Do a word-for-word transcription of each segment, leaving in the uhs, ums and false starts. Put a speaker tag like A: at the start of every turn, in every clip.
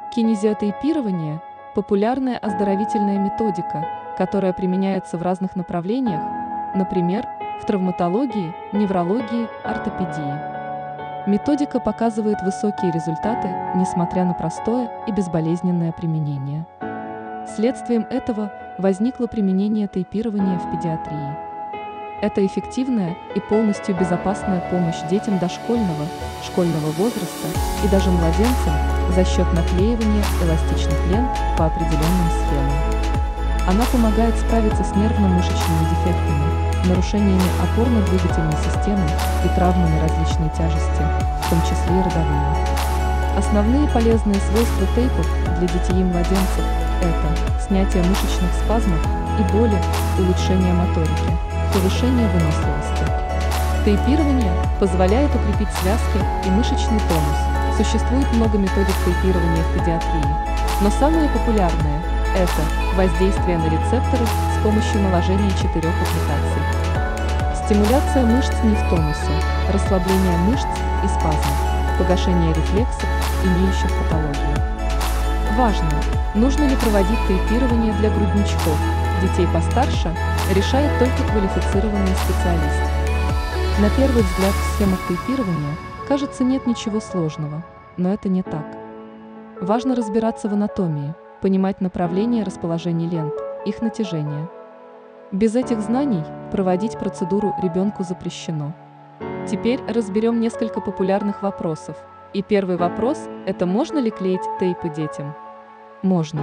A: Кинезиотейпирование – популярная оздоровительная методика, которая применяется в разных направлениях, например, в травматологии, неврологии, ортопедии. Методика показывает высокие результаты, несмотря на простое и безболезненное применение. Следствием этого возникло применение тейпирования в педиатрии. Это эффективная и полностью безопасная помощь детям дошкольного, школьного возраста и даже младенцам за счет наклеивания эластичных лент по определенным схемам. Она помогает справиться с нервно-мышечными дефектами, нарушениями опорно-двигательной системы и травмами различной тяжести, в том числе и родовыми. Основные полезные свойства тейпов для детей и младенцев – это снятие мышечных спазмов и боли, улучшение моторики, повышение выносливости. Тейпирование позволяет укрепить связки и мышечный тонус. Существует много методик тейпирования в педиатрии, но самые популярные – это воздействие на рецепторы с помощью наложения четырех аппликаций, стимуляция мышц не в тонусе, расслабление мышц и спазмов, погашение рефлексов, имеющих патологию. Важно, нужно ли проводить тейпирование для грудничков, детей постарше, решает только квалифицированный специалист. На первый взгляд в схемах тейпирования, кажется, нет ничего сложного, но это не так. Важно разбираться в анатомии, понимать направление расположения лент, их натяжение. Без этих знаний проводить процедуру ребенку запрещено. Теперь разберем несколько популярных вопросов. И первый вопрос – это можно ли клеить тейпы детям? Можно.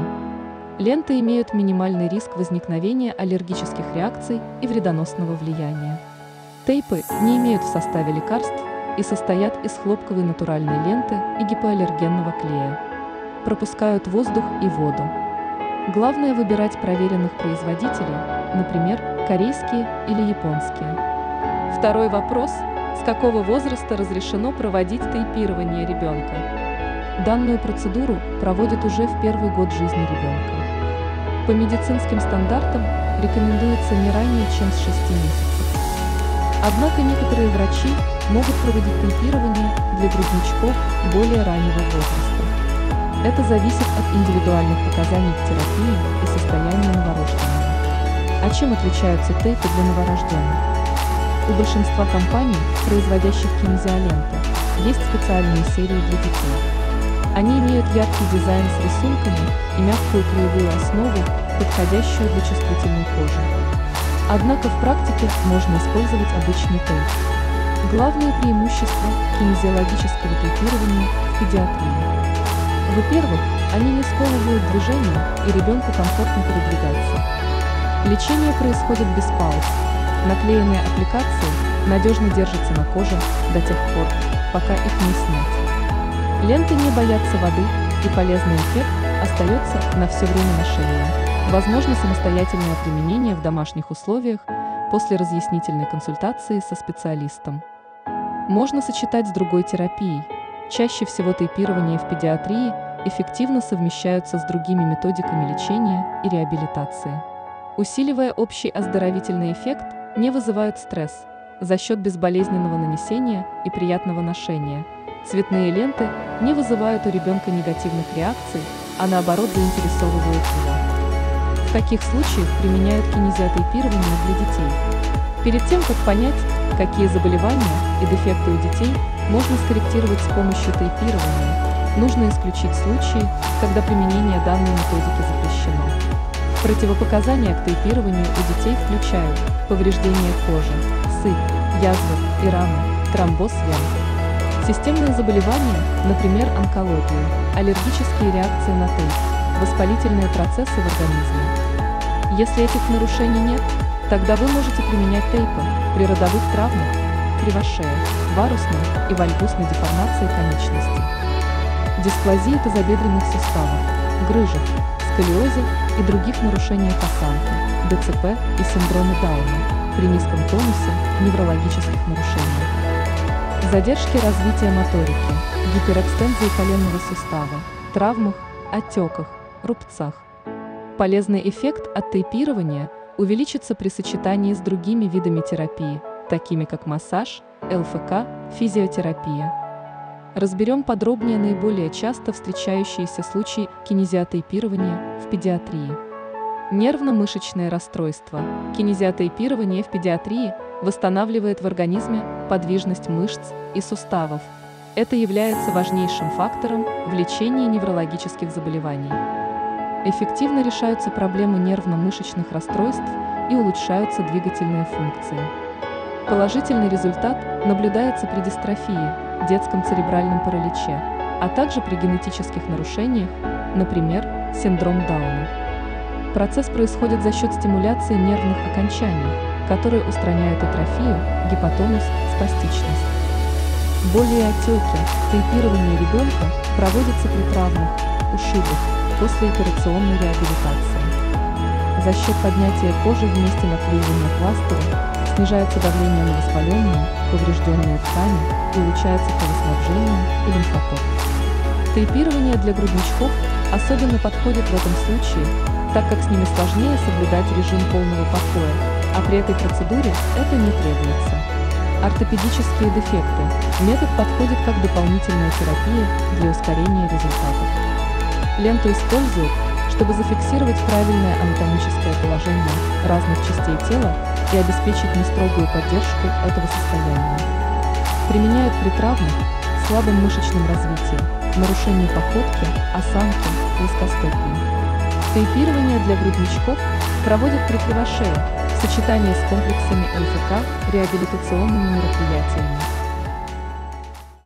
A: Ленты имеют минимальный риск возникновения аллергических реакций и вредоносного влияния. Тейпы не имеют в составе лекарств и состоят из хлопковой натуральной ленты и гипоаллергенного клея. Пропускают воздух и воду. Главное выбирать проверенных производителей, например, корейские или японские. Второй вопрос – с какого возраста разрешено проводить тейпирование ребенка? Данную процедуру проводят уже в первый год жизни ребенка. По медицинским стандартам рекомендуется не ранее, чем с шести месяцев. Однако некоторые врачи могут проводить тейпирование для грудничков более раннего возраста. Это зависит от индивидуальных показаний к терапии и состояния новорожденного. А чем отличаются тейпы для новорожденных? У большинства компаний, производящих кинезиоленты, есть специальные серии для детей. Они имеют яркий дизайн с рисунками и мягкую клеевую основу, подходящую для чувствительной кожи. Однако в практике можно использовать обычный тейп. Главные преимущества кинезиологического тейпирования в педиатрии. Во-первых, они не сковывают движение, и ребенку комфортно передвигаться. Лечение происходит без пауз. Наклеенные аппликации надежно держатся на коже до тех пор, пока их не снять. Ленты не боятся воды, и полезный эффект остается на все время ношения. Возможно самостоятельное применение в домашних условиях после разъяснительной консультации со специалистом. Можно сочетать с другой терапией. Чаще всего тейпирование в педиатрии эффективно совмещаются с другими методиками лечения и реабилитации. Усиливая общий оздоровительный эффект, не вызывают стресс за счет безболезненного нанесения и приятного ношения. Цветные ленты не вызывают у ребенка негативных реакций, а наоборот заинтересовывают его. В каких случаях применяют кинезиотейпирование для детей? Перед тем, как понять, какие заболевания и дефекты у детей можно скорректировать с помощью тейпирования, нужно исключить случаи, когда применение данной методики запрещено. Противопоказания к тейпированию у детей включают повреждение кожи, сыпь, язвы и раны, тромбоз вен. Системные заболевания, например, онкологию, аллергические реакции на тейп, воспалительные процессы в организме. Если этих нарушений нет, тогда вы можете применять тейпы при родовых травмах, кривошее, варусной и вальгусной деформации конечностей, дисплазии тазобедренных суставов, грыжах, сколиозе и других нарушениях осанки, ДЦП и синдроме Дауна, при низком тонусе, неврологических нарушениях, задержке развития моторики, гиперэкстензии коленного сустава, травмах, отеках, рубцах. Полезный эффект от тейпирования увеличится при сочетании с другими видами терапии, такими как массаж, ЛФК, физиотерапия. Разберем подробнее наиболее часто встречающиеся случаи кинезиотейпирования в педиатрии. Нервно-мышечное расстройство. Кинезиотейпирование в педиатрии восстанавливает в организме подвижность мышц и суставов. Это является важнейшим фактором в лечении неврологических заболеваний. Эффективно решаются проблемы нервно-мышечных расстройств и улучшаются двигательные функции. Положительный результат наблюдается при дистрофии, детском церебральном параличе, а также при генетических нарушениях, например, синдром Дауна. Процесс происходит за счет стимуляции нервных окончаний, которые устраняют атрофию, гипотонус, спастичность. Боли и отеки, тейпирование ребенка проводится при травмах, ушибах, после операционной реабилитации. За счет поднятия кожи в месте наклеивания пластыря снижается давление на воспаленные, поврежденные ткани и улучшается кровоснабжение и лимфоток. Тейпирование для грудничков особенно подходит в этом случае, так как с ними сложнее соблюдать режим полного покоя, а при этой процедуре это не требуется. Ортопедические дефекты. Метод подходит как дополнительная терапия для ускорения результатов. Ленту используют, чтобы зафиксировать правильное анатомическое положение разных частей тела и обеспечить нестрогую поддержку этого состояния. Применяют при травмах, слабом мышечном развитии, нарушении походки, осанки, плоскостопии. Тейпирование для грудничков проводят при кривошее в сочетании с комплексами эл эф ка реабилитационными мероприятиями.